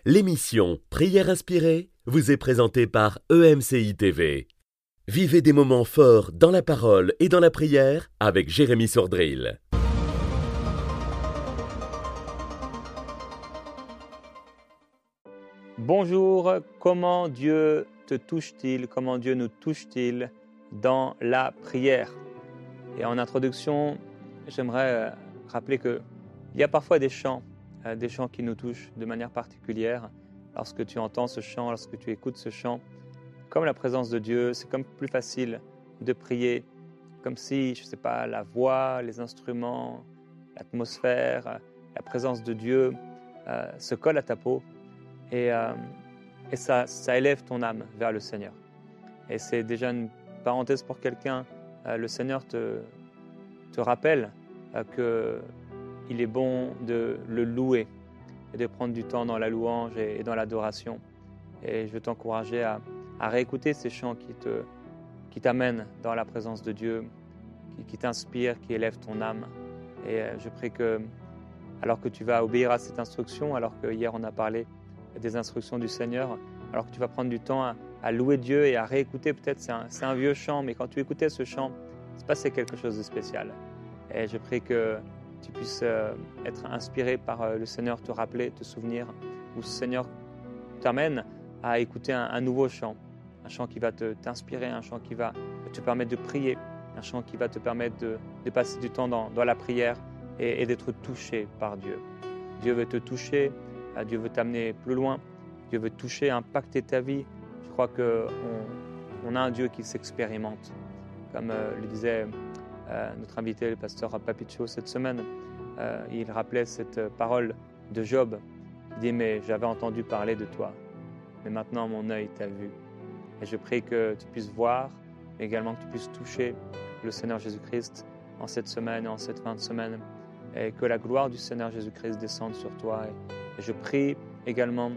L'émission Prière inspirée vous est présentée par EMCI TV. Vivez des moments forts dans la parole et dans la prière avec Jérémy Sordrill. Bonjour, comment Dieu te touche-t-il, comment Dieu nous touche-t-il dans la prière? Et en introduction, j'aimerais rappeler qu'il y a parfois des chants qui nous touchent de manière particulière. Lorsque tu entends ce chant, lorsque tu écoutes ce chant, comme la présence de Dieu, c'est comme plus facile de prier, comme si, je ne sais pas, la voix, les instruments, l'atmosphère, la présence de Dieu se colle à ta peau et ça élève ton âme vers le Seigneur. Et c'est déjà une parenthèse pour quelqu'un, le Seigneur te rappelle qu'il est bon de le louer et de prendre du temps dans la louange et dans l'adoration. Et je veux t'encourager à réécouter ces chants qui t'amènent dans la présence de Dieu, qui t'inspirent, qui élèvent ton âme. Et je prie que, alors que tu vas obéir à cette instruction, alors que hier on a parlé des instructions du Seigneur, alors que tu vas prendre du temps à louer Dieu et à réécouter, peut-être c'est un vieux chant, mais quand tu écoutais ce chant, il se passait quelque chose de spécial. Et je prie que tu puisses être inspiré par le Seigneur, te rappeler, te souvenir, où le Seigneur t'amène à écouter un nouveau chant, un chant qui va t'inspirer, un chant qui va te permettre de prier, un chant qui va te permettre de passer du temps dans la prière et d'être touché par Dieu. Dieu veut te toucher, Dieu veut t'amener plus loin, Dieu veut te toucher, impacter ta vie. Je crois qu'on a un Dieu qui s'expérimente, comme le disait notre invité, le pasteur Papicho, cette semaine. Il rappelait cette parole de Job. Il dit « Mais j'avais entendu parler de toi, mais maintenant mon œil t'a vu. » Et je prie que tu puisses voir, mais également que tu puisses toucher le Seigneur Jésus-Christ en cette semaine et en cette fin de semaine, et que la gloire du Seigneur Jésus-Christ descende sur toi. Et je prie également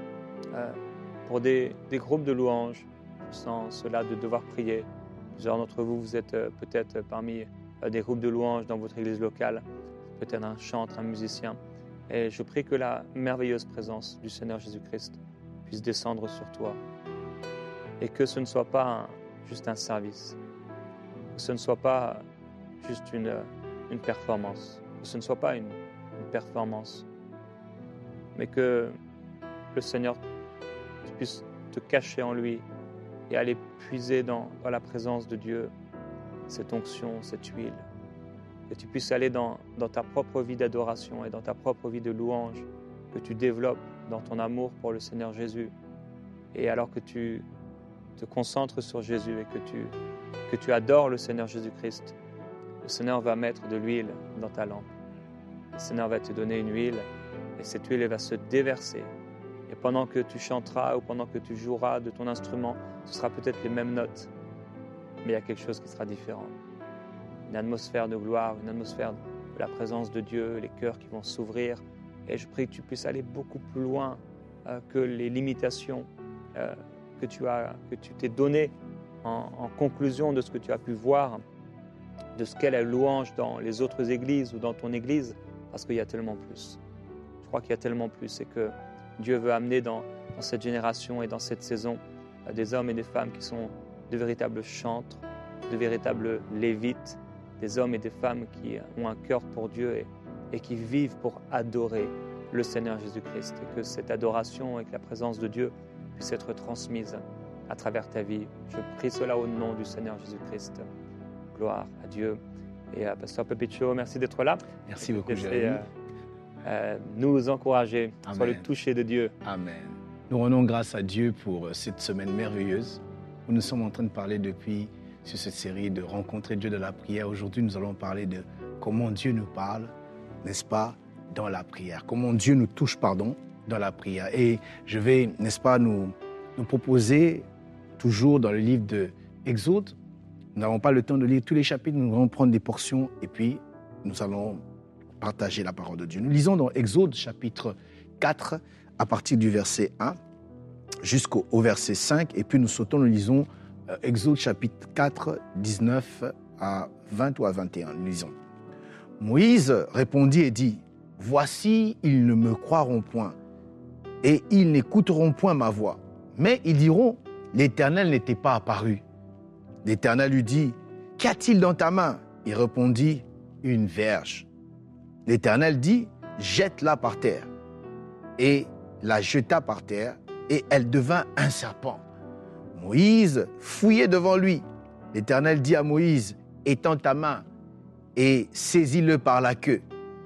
pour des groupes de louanges. Je sens cela de devoir prier. Plusieurs d'entre vous, vous êtes peut-être parmi des groupes de louanges dans votre église locale, peut-être un chanteur, un musicien. Et je prie que la merveilleuse présence du Seigneur Jésus-Christ puisse descendre sur toi. Et que ce ne soit pas juste un service, que ce ne soit pas juste une performance, que ce ne soit pas une performance, mais que le Seigneur, tu puisses te cacher en lui et aller puiser dans la présence de Dieu, cette onction, cette huile. Que tu puisses aller dans ta propre vie d'adoration et dans ta propre vie de louange, que tu développes dans ton amour pour le Seigneur Jésus. Et alors que tu te concentres sur Jésus et que tu adores le Seigneur Jésus-Christ, le Seigneur va mettre de l'huile dans ta lampe. Le Seigneur va te donner une huile et cette huile va se déverser. Et pendant que tu chanteras ou pendant que tu joueras de ton instrument, ce sera peut-être les mêmes notes, mais il y a quelque chose qui sera différent. Une atmosphère de gloire, une atmosphère de la présence de Dieu, les cœurs qui vont s'ouvrir. Et je prie que tu puisses aller beaucoup plus loin que les limitations que tu t'es données en conclusion de ce que tu as pu voir, de ce qu'est la louange dans les autres églises ou dans ton église, parce qu'il y a tellement plus. Je crois qu'il y a tellement plus et que Dieu veut amener dans cette génération et dans cette saison des hommes et des femmes qui sont de véritables chantres, de véritables lévites, des hommes et des femmes qui ont un cœur pour Dieu et qui vivent pour adorer le Seigneur Jésus-Christ. Et que cette adoration et que la présence de Dieu puisse être transmise à travers ta vie. Je prie cela au nom du Seigneur Jésus-Christ. Gloire à Dieu. Et Pasteur Papicho, merci d'être là. Merci beaucoup, Jérémy. Nous encourager sur le toucher de Dieu. Amen. Nous rendons grâce à Dieu pour cette semaine merveilleuse où nous sommes en train de parler depuis sur cette série de rencontrer Dieu dans la prière. Aujourd'hui, nous allons parler de comment Dieu nous parle, n'est-ce pas, dans la prière. Comment Dieu nous touche, dans la prière. Et je vais, n'est-ce pas, nous proposer toujours dans le livre de Exode. Nous n'avons pas le temps de lire tous les chapitres, nous allons prendre des portions et puis nous allons partager la parole de Dieu. Nous lisons dans Exode chapitre 4 à partir du verset 1 jusqu'au verset 5 et puis nous lisons Exode chapitre 4, 19 à 20 ou à 21. Nous lisons. Moïse répondit et dit « Voici, ils ne me croiront point. et ils n'écouteront point ma voix. Mais ils diront, l'Éternel n'était pas apparu. L'Éternel lui dit, qu'y a-t-il dans ta main? Il répondit, une verge. L'Éternel dit, jette-la par terre. Et la jeta par terre, et elle devint un serpent. Moïse fouillait devant lui. L'Éternel dit à Moïse, étends ta main et saisis-le par la queue.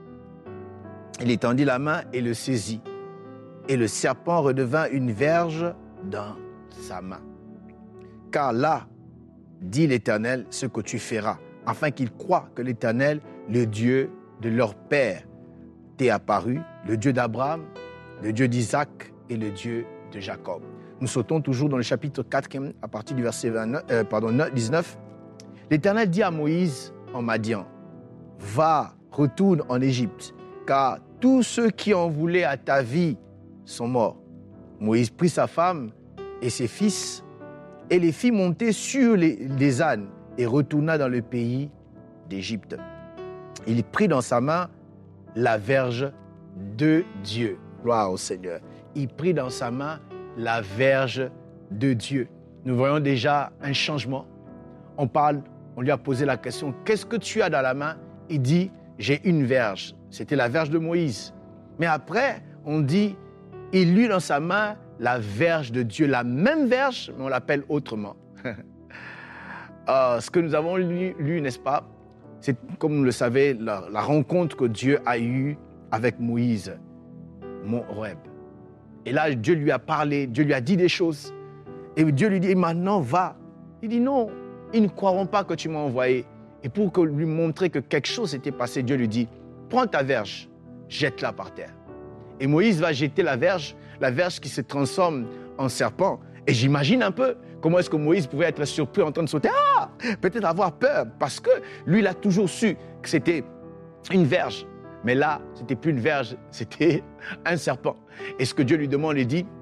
Il étendit la main et le saisit. Et le serpent redevint une verge dans sa main. Car là, dit l'Éternel, ce que tu feras, afin qu'ils croient que l'Éternel, le Dieu de leur père, t'est apparu, le Dieu d'Abraham, le Dieu d'Isaac et le Dieu de Jacob. Nous sautons toujours dans le chapitre 4, à partir du verset 19. L'Éternel dit à Moïse en Madian, « Va, retourne en Égypte, car tous ceux qui en voulaient à ta vie sont morts. » Moïse prit sa femme et ses fils et les fit monter sur les ânes et retourna dans le pays d'Égypte. Il prit dans sa main la verge de Dieu. Gloire au Seigneur. Il prit dans sa main la verge de Dieu. Nous voyons déjà un changement. On lui a posé la question, qu'est-ce que tu as dans la main? Il dit, j'ai une verge. C'était la verge de Moïse. Mais après, on dit, il eut dans sa main la verge de Dieu. La même verge, mais on l'appelle autrement. Ce que nous avons lu, n'est-ce pas? C'est, comme vous le savez, la rencontre que Dieu a eue avec Moïse, Mont Horeb. Et là, Dieu lui a parlé, Dieu lui a dit des choses. Et Dieu lui dit, maintenant, va. Il dit, non, ils ne croiront pas que tu m'as envoyé. Et pour lui montrer que quelque chose s'était passé, Dieu lui dit, prends ta verge, jette-la par terre. Et Moïse va jeter la verge qui se transforme en serpent. Et j'imagine un peu comment est-ce que Moïse pouvait être surpris en train de sauter. Peut-être avoir peur, parce que lui, il a toujours su que c'était une verge. Mais là, ce n'était plus une verge, c'était un serpent. Et ce que Dieu lui demande, il dit,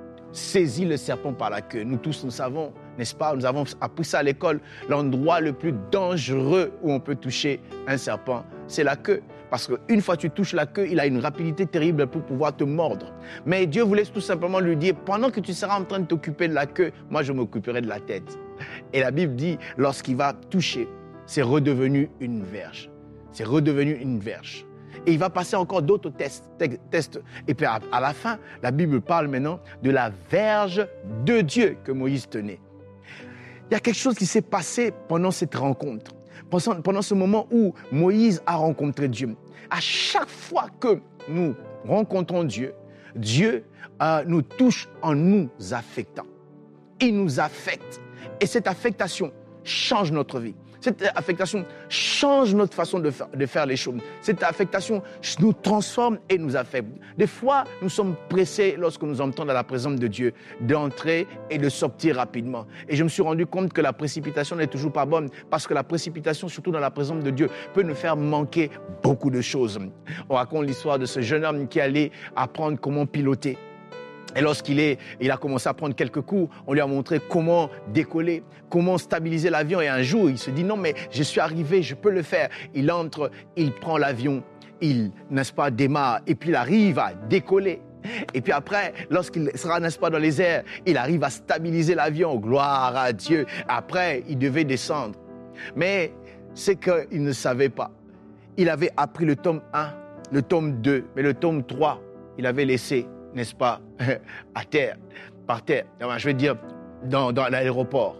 saisis le serpent par la queue. Nous tous, nous savons, n'est-ce pas, nous avons appris ça à l'école, l'endroit le plus dangereux où on peut toucher un serpent, c'est la queue. Parce qu'une fois que tu touches la queue, il a une rapidité terrible pour pouvoir te mordre. Mais Dieu voulait tout simplement lui dire, pendant que tu seras en train de t'occuper de la queue, moi je m'occuperai de la tête. Et la Bible dit, lorsqu'il va toucher, c'est redevenu une verge. C'est redevenu une verge. Et il va passer encore d'autres tests. Et puis à la fin, la Bible parle maintenant de la verge de Dieu que Moïse tenait. Il y a quelque chose qui s'est passé pendant cette rencontre. Pendant ce moment où Moïse a rencontré Dieu. À chaque fois que nous rencontrons Dieu, Dieu nous touche en nous affectant. Il nous affecte. Et cette affectation change notre vie. Cette affectation change notre façon de faire les choses. Cette affectation nous transforme et nous affecte. Des fois, nous sommes pressés, lorsque nous entrons dans la présence de Dieu, d'entrer et de sortir rapidement. Et je me suis rendu compte que la précipitation n'est toujours pas bonne, parce que la précipitation, surtout dans la présence de Dieu, peut nous faire manquer beaucoup de choses. On raconte l'histoire de ce jeune homme qui allait apprendre comment piloter. Et lorsqu'il a commencé à prendre quelques cours, on lui a montré comment décoller, comment stabiliser l'avion. Et un jour, il se dit, non, mais je suis arrivé, je peux le faire. Il entre, il prend l'avion, il, n'est-ce pas, démarre, et puis il arrive à décoller. Et puis après, lorsqu'il sera, n'est-ce pas, dans les airs, il arrive à stabiliser l'avion. Gloire à Dieu. Après, il devait descendre. Mais c'est qu'il ne savait pas. Il avait appris le tome 1, le tome 2, mais le tome 3, il avait laissé, n'est-ce pas, à terre, par terre, je veux dire, dans l'aéroport.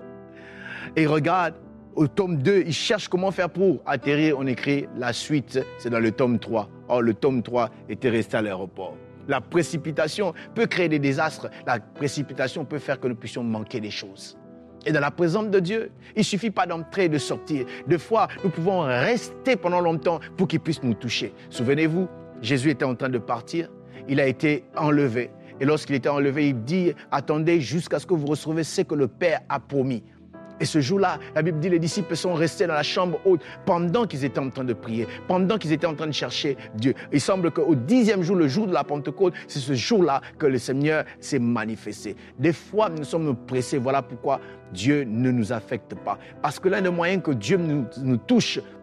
Et regarde, au tome 2, il cherche comment faire pour atterrir. On écrit la suite, c'est dans le tome 3. Or, le tome 3 était resté à l'aéroport. La précipitation peut créer des désastres. La précipitation peut faire que nous puissions manquer des choses. Et dans la présence de Dieu, il ne suffit pas d'entrer et de sortir. Des fois, nous pouvons rester pendant longtemps pour qu'il puisse nous toucher. Souvenez-vous, Jésus était en train de partir. Il a été enlevé. Et lorsqu'il était enlevé, il dit, attendez jusqu'à ce que vous receviez ce que le Père a promis. Et ce jour-là, la Bible dit, les disciples sont restés dans la chambre haute pendant qu'ils étaient en train de prier, pendant qu'ils étaient en train de chercher Dieu. Il semble qu'au 10e jour, le jour de la Pentecôte, c'est ce jour-là que le Seigneur s'est manifesté. Des fois, nous sommes pressés. Voilà pourquoi Dieu ne nous affecte pas. Parce que l'un des moyens que Dieu nous touche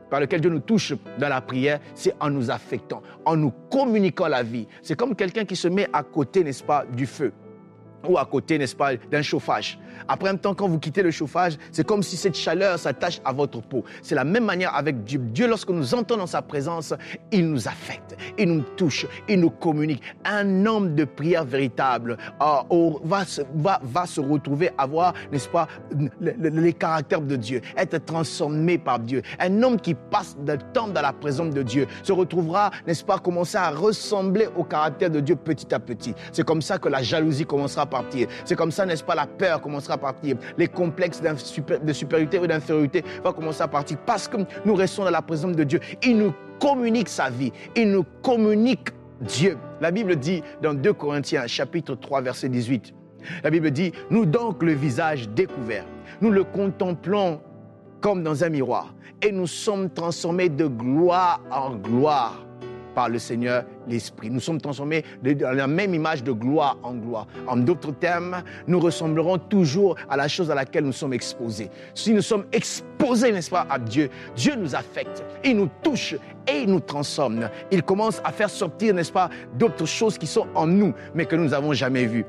par lequel Dieu nous touche dans la prière, c'est en nous affectant, en nous communiquant la vie. C'est comme quelqu'un qui se met à côté, n'est-ce pas, du feu, ou à côté, n'est-ce pas, d'un chauffage. Après un temps, quand vous quittez le chauffage, c'est comme si cette chaleur s'attache à votre peau. C'est la même manière avec Dieu. Dieu, lorsque nous entrons dans sa présence, il nous affecte, il nous touche, il nous communique. Un homme de prière véritable va se retrouver, avoir, n'est-ce pas, les caractères de Dieu, être transformé par Dieu. Un homme qui passe du temps dans la présence de Dieu se retrouvera, n'est-ce pas, commencer à ressembler au caractère de Dieu petit à petit. C'est comme ça que la jalousie commencera à partir. C'est comme ça, n'est-ce pas, la peur commencera à partir. Les complexes de supériorité ou d'infériorité vont commencer à partir parce que nous restons dans la présence de Dieu. Il nous communique sa vie. Il nous communique Dieu. La Bible dit dans 2 Corinthiens, chapitre 3, verset 18, la Bible dit, « Nous donc le visage découvert, nous le contemplons comme dans un miroir et nous sommes transformés de gloire en gloire. » Par le Seigneur, l'Esprit. Nous sommes transformés dans la même image de gloire en gloire. En d'autres termes, nous ressemblerons toujours à la chose à laquelle nous sommes exposés. Si nous sommes exposés, n'est-ce pas, à Dieu, Dieu nous affecte, il nous touche et il nous transforme. Il commence à faire sortir, n'est-ce pas, d'autres choses qui sont en nous, mais que nous n'avons jamais vues.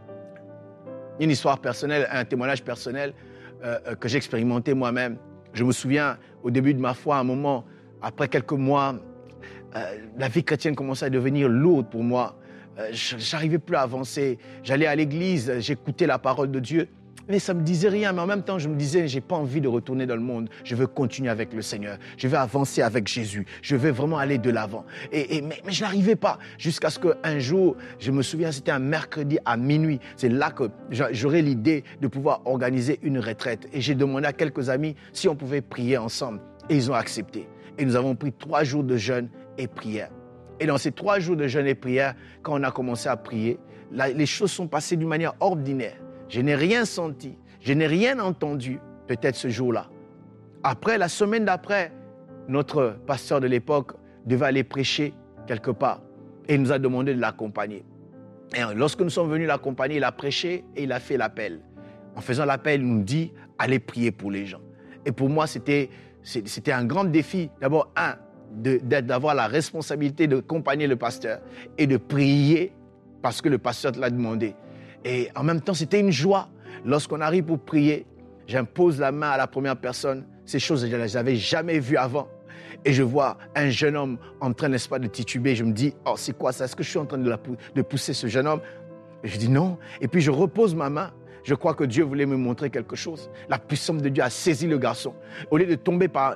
Une histoire personnelle, un témoignage personnel que j'ai expérimenté moi-même. Je me souviens, au début de ma foi, à un moment, après quelques mois, la vie chrétienne commençait à devenir lourde pour moi. Je n'arrivais plus à avancer. J'allais à l'église, j'écoutais la parole de Dieu, mais ça ne me disait rien. Mais en même temps, je me disais, je n'ai pas envie de retourner dans le monde. Je veux continuer avec le Seigneur. Je veux avancer avec Jésus. Je veux vraiment aller de l'avant. Mais je n'arrivais pas. Jusqu'à ce qu'un jour, je me souviens, c'était un mercredi à minuit. C'est là que j'aurais l'idée de pouvoir organiser une retraite. Et j'ai demandé à quelques amis si on pouvait prier ensemble. Et ils ont accepté. Et nous avons pris 3 jours de jeûne et prière. Et dans ces 3 jours de jeûne et prière, quand on a commencé à prier, les choses sont passées d'une manière ordinaire. Je n'ai rien senti, je n'ai rien entendu, peut-être ce jour-là. Après, la semaine d'après, notre pasteur de l'époque devait aller prêcher quelque part. Et il nous a demandé de l'accompagner. Et lorsque nous sommes venus l'accompagner, il a prêché et il a fait l'appel. En faisant l'appel, il nous dit, allez prier pour les gens. Et pour moi, c'était un grand défi. D'abord, d'avoir la responsabilité d'accompagner le pasteur et de prier parce que le pasteur te l'a demandé. Et en même temps, c'était une joie. Lorsqu'on arrive pour prier, j'impose la main à la première personne. Ces choses, je ne les avais jamais vues avant. Et je vois un jeune homme en train, n'est-ce pas, de tituber. Je me dis, oh, c'est quoi ça? Est-ce que je suis en train de pousser ce jeune homme? Et je dis non. Et puis je repose ma main. Je crois que Dieu voulait me montrer quelque chose. La puissance de Dieu a saisi le garçon. Au lieu de tomber par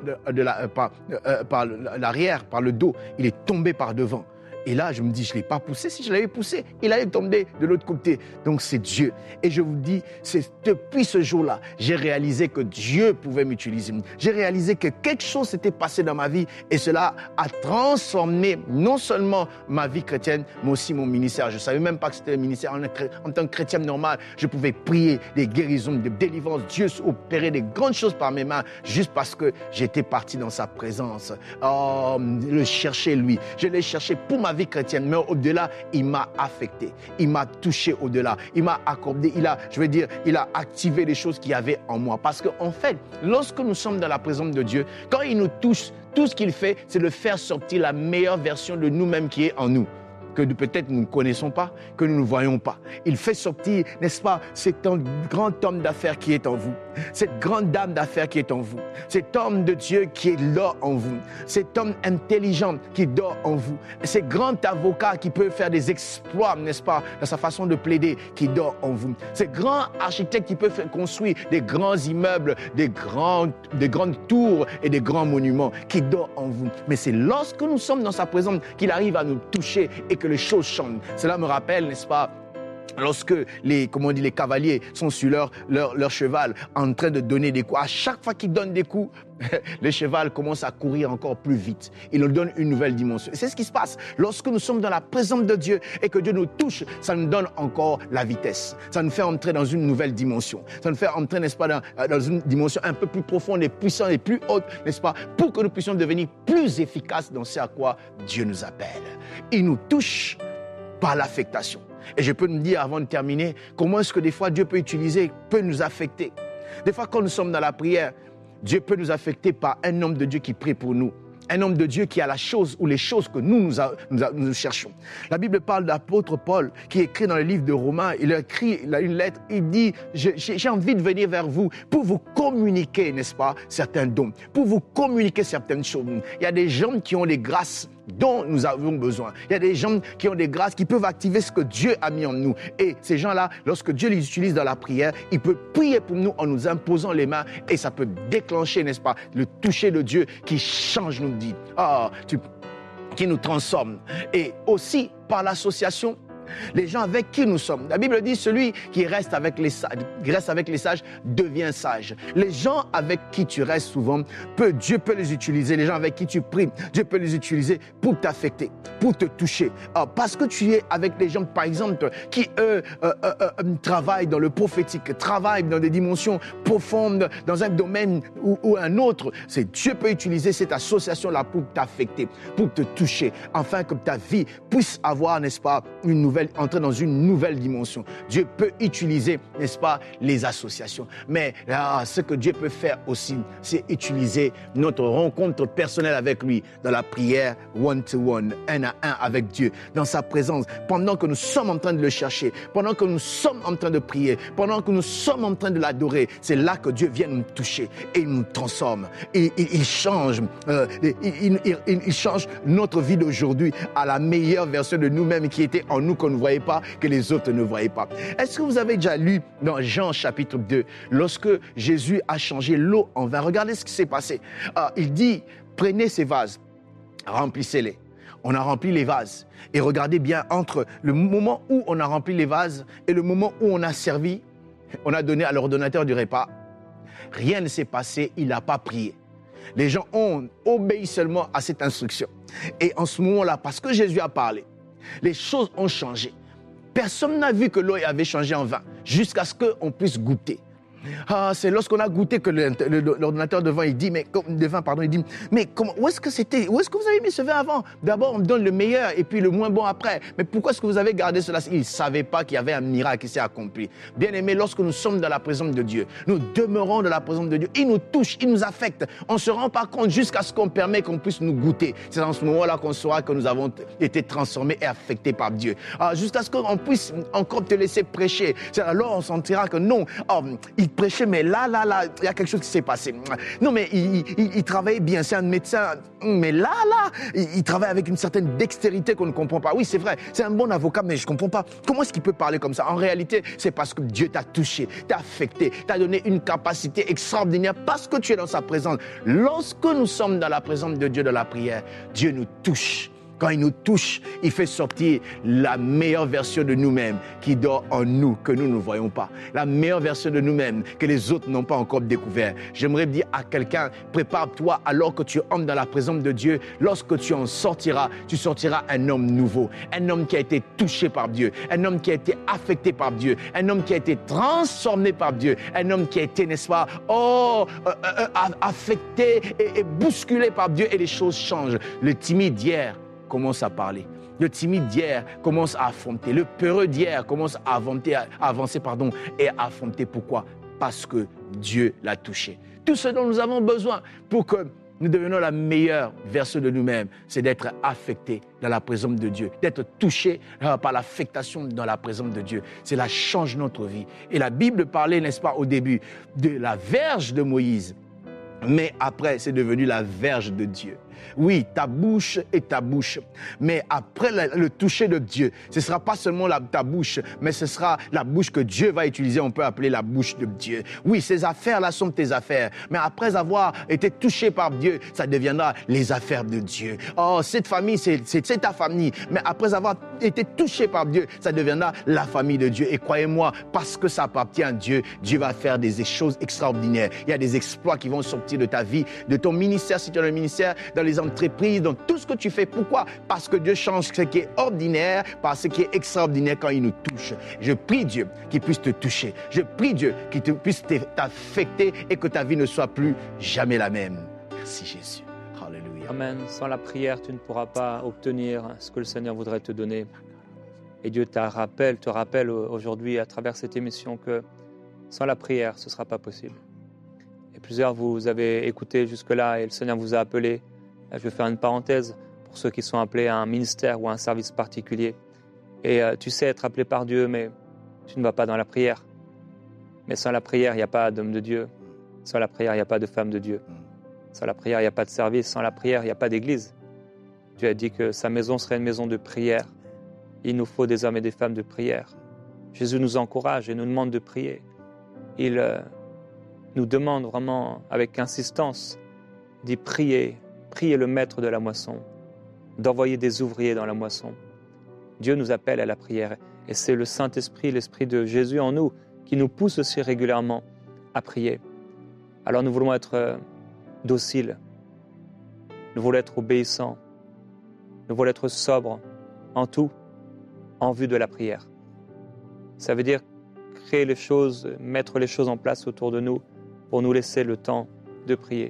l'arrière, par le dos, il est tombé par devant. Et là, je me dis, je ne l'ai pas poussé. Si je l'avais poussé, il allait tomber de l'autre côté. Donc, c'est Dieu. Et je vous dis, c'est depuis ce jour-là, j'ai réalisé que Dieu pouvait m'utiliser. J'ai réalisé que quelque chose s'était passé dans ma vie et cela a transformé non seulement ma vie chrétienne, mais aussi mon ministère. Je ne savais même pas que c'était un ministère. En tant que chrétien normal, je pouvais prier des guérisons, des délivrances. Dieu opérait des grandes choses par mes mains juste parce que j'étais parti dans sa présence. Oh, le chercher lui. Je l'ai cherché pour ma vie chrétienne, mais au-delà, il m'a affecté, il m'a touché au-delà, il m'a accordé, il a activé les choses qu'il y avait en moi. Parce qu'en fait, lorsque nous sommes dans la présence de Dieu, quand il nous touche, tout ce qu'il fait, c'est de faire sortir la meilleure version de nous-mêmes qui est en nous, que peut-être nous ne connaissons pas, que nous ne voyons pas. Il fait sortir, n'est-ce pas, cet grand homme d'affaires qui est en vous, cette grande dame d'affaires qui est en vous, cet homme de Dieu qui est là en vous, cet homme intelligent qui dort en vous, ce grand avocat qui peut faire des exploits, n'est-ce pas, dans sa façon de plaider, qui dort en vous, ce grand architecte qui peut faire construire des grands immeubles, des grandes tours et des grands monuments, qui dort en vous. Mais c'est lorsque nous sommes dans sa présence qu'il arrive à nous toucher et que les choses changent. Cela me rappelle, n'est-ce pas, lorsque les cavaliers sont sur leur cheval en train de donner des coups. À chaque fois qu'ils donnent des coups, le cheval commence à courir encore plus vite. Il nous donne une nouvelle dimension. Et c'est ce qui se passe lorsque nous sommes dans la présence de Dieu et que Dieu nous touche. Ça nous donne encore la vitesse. Ça nous fait entrer dans une nouvelle dimension. Ça nous fait entrer, n'est-ce pas, dans une dimension un peu plus profonde et puissante et plus haute, n'est-ce pas, pour que nous puissions devenir plus efficaces dans ce à quoi Dieu nous appelle. Il nous touche par l'affectation. Et je peux me dire, avant de terminer, comment est-ce que des fois Dieu peut nous affecter. Des fois, quand nous sommes dans la prière, Dieu peut nous affecter par un homme de Dieu qui prie pour nous. Un homme de Dieu qui a la chose ou les choses que nous cherchons. La Bible parle de l'apôtre Paul qui écrit dans le livre de Romains. Il a écrit une lettre, il dit « J'ai envie de venir vers vous pour vous communiquer, n'est-ce pas, certains dons, pour vous communiquer certaines choses. » Il y a des gens qui ont les grâces dont nous avons besoin. Il y a des gens qui ont des grâces qui peuvent activer ce que Dieu a mis en nous. Et ces gens-là, lorsque Dieu les utilise dans la prière, il peut prier pour nous en nous imposant les mains et ça peut déclencher, n'est-ce pas, le toucher de Dieu qui change nos vies, qui nous transforme. Et aussi par l'association, les gens avec qui nous sommes. La Bible dit celui qui reste avec les sages devient sage. Les gens avec qui tu restes souvent, Dieu peut les utiliser. Les gens avec qui tu pries, Dieu peut les utiliser pour t'affecter, pour te toucher. Parce que tu es avec des gens, par exemple, qui travaillent dans le prophétique, travaillent dans des dimensions profondes, dans un domaine ou un autre. Dieu peut utiliser cette association-là pour t'affecter, pour te toucher, afin que ta vie puisse avoir, n'est-ce pas, entrer dans une nouvelle dimension. Dieu peut utiliser, n'est-ce pas, les associations. Mais ce que Dieu peut faire aussi, c'est utiliser notre rencontre personnelle avec lui dans la prière one-to-one, un à un avec Dieu, dans sa présence, pendant que nous sommes en train de le chercher, pendant que nous sommes en train de prier, pendant que nous sommes en train de l'adorer. C'est là que Dieu vient nous toucher et il nous transforme. Et il change, il change notre vie d'aujourd'hui à la meilleure version de nous-mêmes qui était en nous, qu'on ne voyait pas, que les autres ne voyaient pas. Est-ce que vous avez déjà lu dans Jean chapitre 2, lorsque Jésus a changé l'eau en vin? Regardez ce qui s'est passé. Il dit, prenez ces vases, remplissez-les. On a rempli les vases. Et regardez bien, entre le moment où on a rempli les vases et le moment où on a servi, on a donné à l'ordonnateur du repas, rien ne s'est passé, il n'a pas prié. Les gens ont obéi seulement à cette instruction. Et en ce moment-là, parce que Jésus a parlé, les choses ont changé. Personne n'a vu que l'eau avait changé en vin jusqu'à ce qu'on puisse goûter. C'est lorsqu'on a goûté que l'ordinateur de vin, il dit, mais comment, où est-ce que vous avez mis ce vin avant? D'abord, on me donne le meilleur et puis le moins bon après. Mais pourquoi est-ce que vous avez gardé cela? Il ne savait pas qu'il y avait un miracle qui s'est accompli. Bien aimé, lorsque nous sommes dans la présence de Dieu, nous demeurons dans la présence de Dieu. Il nous touche, il nous affecte. On ne se rend pas compte jusqu'à ce qu'on permet qu'on puisse nous goûter. C'est dans ce moment-là qu'on saura que nous avons été transformés et affectés par Dieu. Jusqu'à ce qu'on puisse encore te laisser prêcher. C'est alors on sentira que non, il prêchait, mais là, il y a quelque chose qui s'est passé. Non, mais il travaillait bien, c'est un médecin, mais là, il travaille avec une certaine dextérité qu'on ne comprend pas. Oui, c'est vrai, c'est un bon avocat, mais je ne comprends pas. Comment est-ce qu'il peut parler comme ça? En réalité, c'est parce que Dieu t'a touché, t'a affecté, t'a donné une capacité extraordinaire parce que tu es dans sa présence. Lorsque nous sommes dans la présence de Dieu, dans la prière, Dieu nous touche. Quand il nous touche, il fait sortir la meilleure version de nous-mêmes qui dort en nous, que nous ne voyons pas. La meilleure version de nous-mêmes que les autres n'ont pas encore découvert. J'aimerais dire à quelqu'un, prépare-toi alors que tu entres dans la présence de Dieu. Lorsque tu en sortiras, tu sortiras un homme nouveau. Un homme qui a été touché par Dieu. Un homme qui a été affecté par Dieu. Un homme qui a été transformé par Dieu. Un homme qui a été, n'est-ce pas, affecté et bousculé par Dieu et les choses changent. Le timide d'hier commence à parler. Le timide d'hier commence à affronter. Le peureux d'hier commence à avancer et à affronter. Pourquoi? Parce que Dieu l'a touché. Tout ce dont nous avons besoin pour que nous devenions la meilleure version de nous-mêmes, c'est d'être affectés dans la présence de Dieu, d'être touchés par l'affectation dans la présence de Dieu. Cela change notre vie. Et la Bible parlait, n'est-ce pas, au début, de la verge de Moïse. Mais après, c'est devenu la verge de Dieu. Oui, ta bouche est ta bouche. Mais après le toucher de Dieu, ce ne sera pas seulement ta bouche, mais ce sera la bouche que Dieu va utiliser. On peut appeler la bouche de Dieu. Oui, ces affaires-là sont tes affaires. Mais après avoir été touché par Dieu, ça deviendra les affaires de Dieu. Oh, cette famille, c'est ta famille. Mais après avoir été touché par Dieu, ça deviendra la famille de Dieu. Et croyez-moi, parce que ça appartient à Dieu, Dieu va faire des choses extraordinaires. Il y a des exploits qui vont sortir de ta vie, de ton ministère, si tu as un ministère, dans les entreprises, dans tout ce que tu fais. Pourquoi? Parce que Dieu change ce qui est ordinaire par ce qui est extraordinaire quand il nous touche. Je prie Dieu qu'il puisse te toucher. Je prie Dieu qu'il puisse t'affecter et que ta vie ne soit plus jamais la même. Merci Jésus. Alléluia. Amen. Sans la prière, tu ne pourras pas obtenir ce que le Seigneur voudrait te donner. Et Dieu te rappelle aujourd'hui à travers cette émission que sans la prière, ce ne sera pas possible. Et plusieurs vous avez écouté jusque-là et le Seigneur vous a appelé. Je vais faire une parenthèse pour ceux qui sont appelés à un ministère ou à un service particulier. Et tu sais être appelé par Dieu, mais tu ne vas pas dans la prière. Mais sans la prière, il n'y a pas d'homme de Dieu. Sans la prière, il n'y a pas de femme de Dieu. Sans la prière, il n'y a pas de service. Sans la prière, il n'y a pas d'église. Dieu a dit que sa maison serait une maison de prière. Il nous faut des hommes et des femmes de prière. Jésus nous encourage et nous demande de prier. Il nous demande vraiment avec insistance d'y prier, prier le maître de la moisson, d'envoyer des ouvriers dans la moisson. Dieu nous appelle à la prière et c'est le Saint-Esprit, l'Esprit de Jésus en nous qui nous pousse aussi régulièrement à prier. Alors nous voulons être dociles, nous voulons être obéissants, nous voulons être sobres en tout, en vue de la prière. Ça veut dire créer les choses, mettre les choses en place autour de nous pour nous laisser le temps de prier.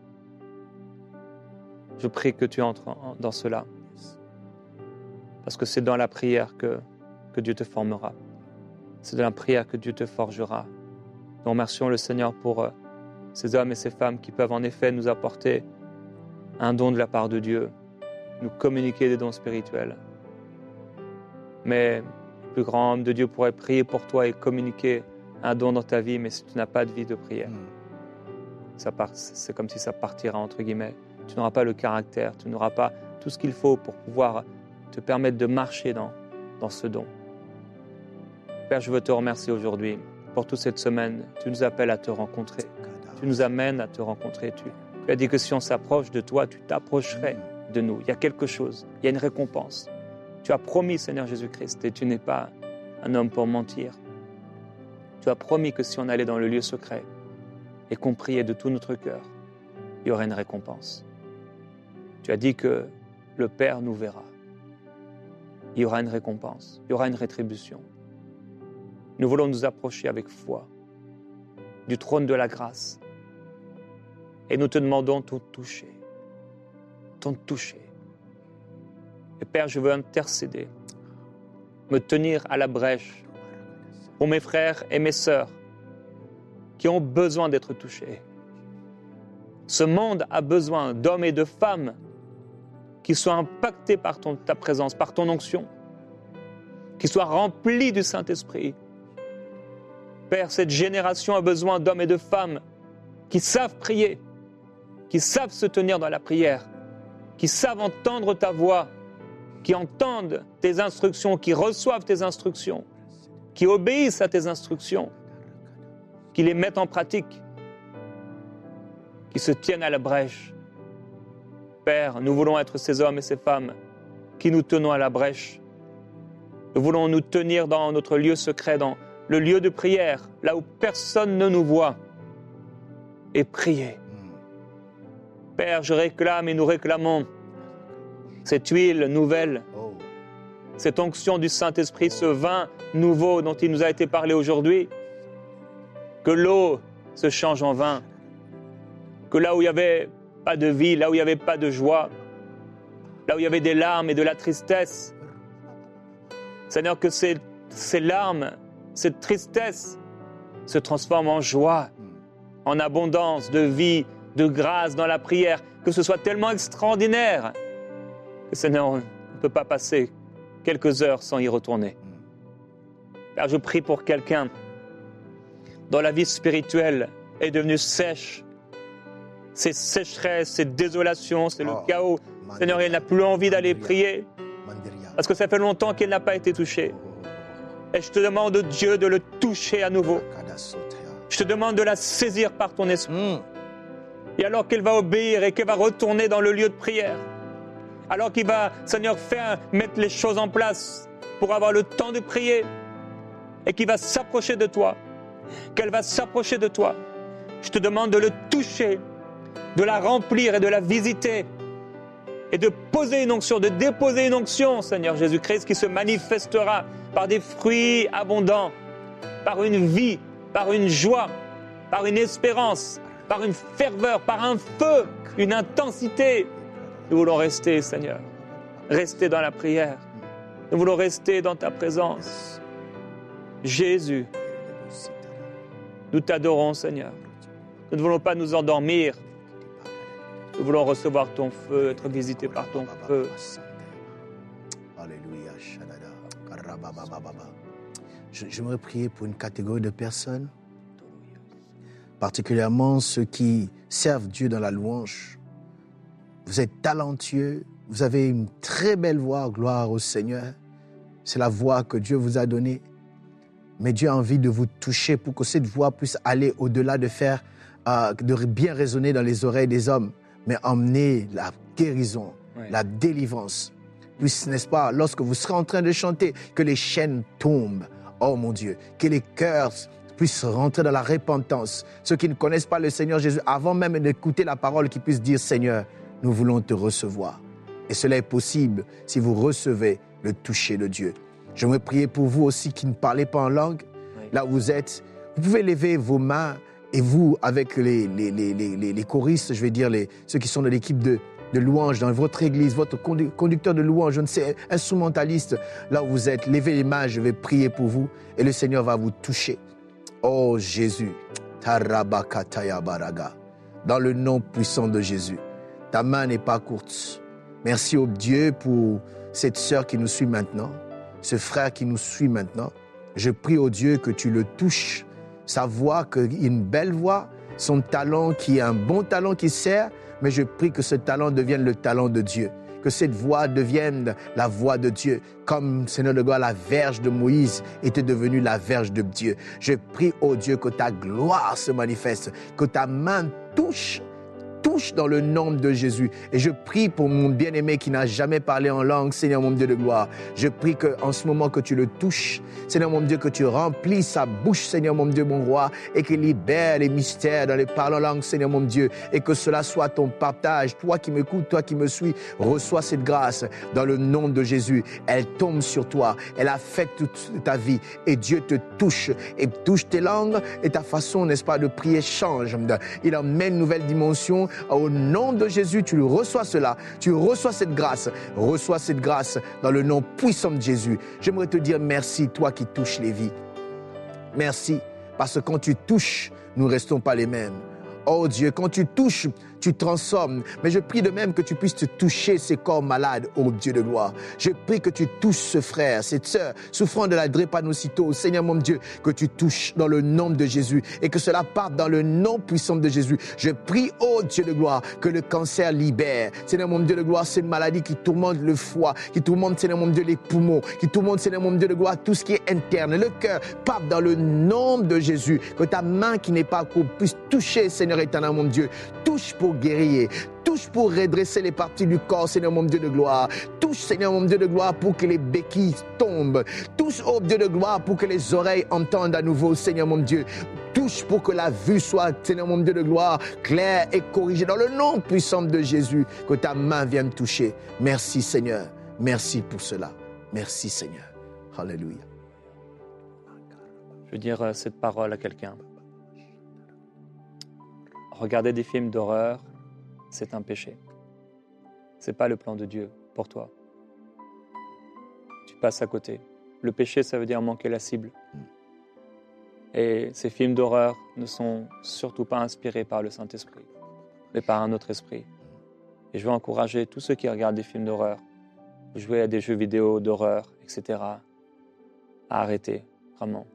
Je prie que tu entres dans cela. Parce que c'est dans la prière que Dieu te formera. C'est dans la prière que Dieu te forgera. Nous remercions le Seigneur pour ces hommes et ces femmes qui peuvent en effet nous apporter un don de la part de Dieu, nous communiquer des dons spirituels. Mais le plus grand homme de Dieu pourrait prier pour toi et communiquer un don dans ta vie, mais si tu n'as pas de vie de prière, c'est comme si ça partira entre guillemets. Tu n'auras pas le caractère, tu n'auras pas tout ce qu'il faut pour pouvoir te permettre de marcher dans ce don. Père, je veux te remercier aujourd'hui pour toute cette semaine. Tu nous appelles à te rencontrer. Tu nous amènes à te rencontrer. Tu as dit que si on s'approche de toi, tu t'approcherais de nous. Il y a quelque chose, il y a une récompense. Tu as promis, Seigneur Jésus-Christ, et tu n'es pas un homme pour mentir. Tu as promis que si on allait dans le lieu secret et qu'on priait de tout notre cœur, il y aurait une récompense. Tu as dit que le Père nous verra. Il y aura une récompense, il y aura une rétribution. Nous voulons nous approcher avec foi du trône de la grâce et nous te demandons ton toucher. Et Père, je veux intercéder, me tenir à la brèche pour mes frères et mes sœurs qui ont besoin d'être touchés. Ce monde a besoin d'hommes et de femmes qui soient impactés par ta présence, par ton onction, qui soient remplis du Saint-Esprit. Père, cette génération a besoin d'hommes et de femmes qui savent prier, qui savent se tenir dans la prière, qui savent entendre ta voix, qui entendent tes instructions, qui reçoivent tes instructions, qui obéissent à tes instructions, qui les mettent en pratique, qui se tiennent à la brèche. Père, nous voulons être ces hommes et ces femmes qui nous tenons à la brèche. Nous voulons nous tenir dans notre lieu secret, dans le lieu de prière, là où personne ne nous voit, et prier. Père, je réclame et nous réclamons cette huile nouvelle, cette onction du Saint-Esprit, ce vin nouveau dont il nous a été parlé aujourd'hui, que l'eau se change en vin, que là où il n'y avait pas de vie, là où il n'y avait pas de joie, là où il y avait des larmes et de la tristesse, Seigneur, que ces larmes, cette tristesse se transforment en joie, en abondance de vie, de grâce dans la prière, que ce soit tellement extraordinaire que, Seigneur, on ne peut pas passer quelques heures sans y retourner. Père, je prie pour quelqu'un dont la vie spirituelle est devenue sèche. C'est sécheresse, c'est désolation, c'est le chaos. Seigneur, elle n'a plus envie d'aller prier parce que ça fait longtemps qu'elle n'a pas été touchée. Et je te demande, Dieu, de le toucher à nouveau. Je te demande de la saisir par ton esprit. Et alors qu'elle va obéir et qu'elle va retourner dans le lieu de prière, alors qu'il va, Seigneur, mettre les choses en place pour avoir le temps de prier et qu'il va s'approcher de toi, qu'elle va s'approcher de toi, je te demande de le toucher, de la remplir et de la visiter et de poser une onction, de déposer une onction, Seigneur Jésus-Christ, qui se manifestera par des fruits abondants, par une vie, par une joie, par une espérance, par une ferveur, par un feu, une intensité. Nous voulons rester, Seigneur, rester dans la prière. Nous voulons rester dans ta présence. Jésus, nous t'adorons, Seigneur. Nous ne voulons pas nous endormir. Nous voulons recevoir ton feu, être visités par ton feu. Alléluia. J'aimerais prier pour une catégorie de personnes, particulièrement ceux qui servent Dieu dans la louange. Vous êtes talentueux, vous avez une très belle voix, gloire au Seigneur. C'est la voix que Dieu vous a donnée. Mais Dieu a envie de vous toucher pour que cette voix puisse aller au-delà de bien résonner dans les oreilles des hommes, mais emmener la guérison, la délivrance. Puisse, n'est-ce pas, lorsque vous serez en train de chanter, que les chaînes tombent. Oh mon Dieu, que les cœurs puissent rentrer dans la repentance. Ceux qui ne connaissent pas le Seigneur Jésus, avant même d'écouter la parole, qui puissent dire, Seigneur, nous voulons te recevoir. Et cela est possible si vous recevez le toucher de Dieu. J'aimerais prier pour vous aussi qui ne parlez pas en langue. Là où vous êtes, vous pouvez lever vos mains et vous, avec les choristes, je vais dire ceux qui sont de l'équipe de louange dans votre église, votre conducteur de louange, je ne sais, instrumentaliste, là où vous êtes, levez les mains, je vais prier pour vous et le Seigneur va vous toucher. Oh Jésus, Tarabakataya Baraga, dans le nom puissant de Jésus, ta main n'est pas courte. Merci au Dieu pour cette sœur qui nous suit maintenant, ce frère qui nous suit maintenant. Je prie au Dieu que tu le touches, sa voix, une belle voix, son talent qui est un bon talent qui sert, mais je prie que ce talent devienne le talent de Dieu, que cette voix devienne la voix de Dieu, comme, Seigneur de gloire, la verge de Moïse était devenue la verge de Dieu. Je prie au Dieu que ta gloire se manifeste, que ta main touche dans le nom de Jésus. Et je prie pour mon bien-aimé qui n'a jamais parlé en langue, Seigneur mon Dieu de gloire. Je prie qu'en ce moment que tu le touches, Seigneur mon Dieu, que tu remplis sa bouche, Seigneur mon Dieu, mon roi, et qu'il libère les mystères dans les paroles en langue, Seigneur mon Dieu, et que cela soit ton partage. Toi qui m'écoutes, toi qui me suis, reçois cette grâce dans le nom de Jésus. Elle tombe sur toi, elle affecte toute ta vie, et Dieu te touche, et touche tes langues, et ta façon, n'est-ce pas, de prier change. Il emmène une nouvelle dimension. Au nom de Jésus, tu reçois cela, tu reçois cette grâce dans le nom puissant de Jésus. J'aimerais te dire merci, toi qui touches les vies. Merci, parce que quand tu touches, nous ne restons pas les mêmes. Oh Dieu, quand tu touches, tu transformes. Mais je prie de même que tu puisses te toucher ces corps malades, oh Dieu de gloire. Je prie que tu touches ce frère, cette sœur, souffrant de la drépanocytose. Seigneur mon Dieu, que tu touches dans le nom de Jésus et que cela parte dans le nom puissant de Jésus. Je prie, oh Dieu de gloire, que le cancer libère. Seigneur mon Dieu de gloire, ces maladies qui tourmentent le foie, qui tourmentent, Seigneur mon Dieu, les poumons, qui tourmentent, Seigneur mon Dieu de gloire, tout ce qui est interne, le cœur, parte dans le nom de Jésus. Que ta main qui n'est pas courte puisse toucher, Seigneur éternel mon Dieu. Touche pour guérir, touche pour redresser les parties du corps, Seigneur mon Dieu de gloire. Touche, Seigneur mon Dieu de gloire, pour que les béquilles tombent. Touche, oh Dieu de gloire, pour que les oreilles entendent à nouveau, Seigneur mon Dieu. Touche pour que la vue soit, Seigneur mon Dieu de gloire, claire et corrigée dans le nom puissant de Jésus. Que ta main vienne toucher. Merci Seigneur, merci pour cela. Merci Seigneur. Alléluia. Je veux dire cette parole à quelqu'un. Regarder des films d'horreur, c'est un péché. Ce n'est pas le plan de Dieu pour toi. Tu passes à côté. Le péché, ça veut dire manquer la cible. Et ces films d'horreur ne sont surtout pas inspirés par le Saint-Esprit, mais par un autre esprit. Et je veux encourager tous ceux qui regardent des films d'horreur, ou jouer à des jeux vidéo d'horreur, etc., à arrêter, vraiment.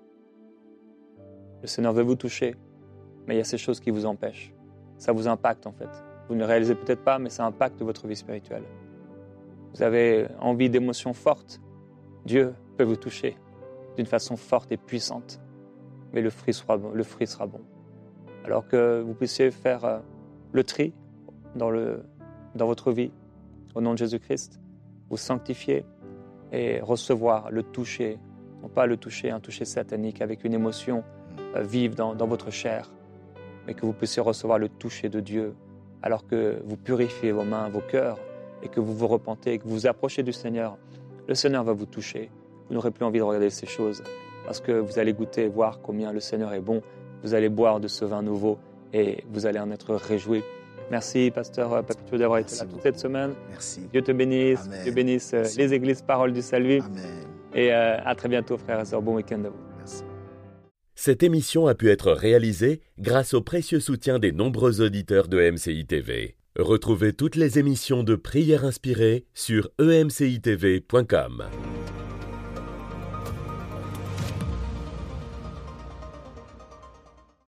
Le Seigneur veut vous toucher, mais il y a ces choses qui vous empêchent. Ça vous impacte en fait. Vous ne le réalisez peut-être pas, mais ça impacte votre vie spirituelle. Vous avez envie d'émotions fortes. Dieu peut vous toucher d'une façon forte et puissante, mais le fruit sera bon. Alors que vous puissiez faire le tri dans votre vie, au nom de Jésus-Christ, vous sanctifier et recevoir le toucher, non pas le toucher, un toucher satanique avec une émotion vive dans votre chair, mais que vous puissiez recevoir le toucher de Dieu alors que vous purifiez vos mains, vos cœurs, et que vous vous repentez, et que vous vous approchez du Seigneur. Le Seigneur va vous toucher. Vous n'aurez plus envie de regarder ces choses parce que vous allez goûter et voir combien le Seigneur est bon. Vous allez boire de ce vin nouveau et vous allez en être réjouis. Merci, Pasteur Papito, d'avoir été là toute cette semaine. Merci. Dieu te bénisse. Amen. Dieu bénisse les églises Parole du Salut. Amen. Et à très bientôt, frères et sœurs. Bon week-end à vous. Merci. Cette émission a pu être réalisée grâce au précieux soutien des nombreux auditeurs de MCI TV. Retrouvez toutes les émissions de Prières inspirées sur emcitv.com.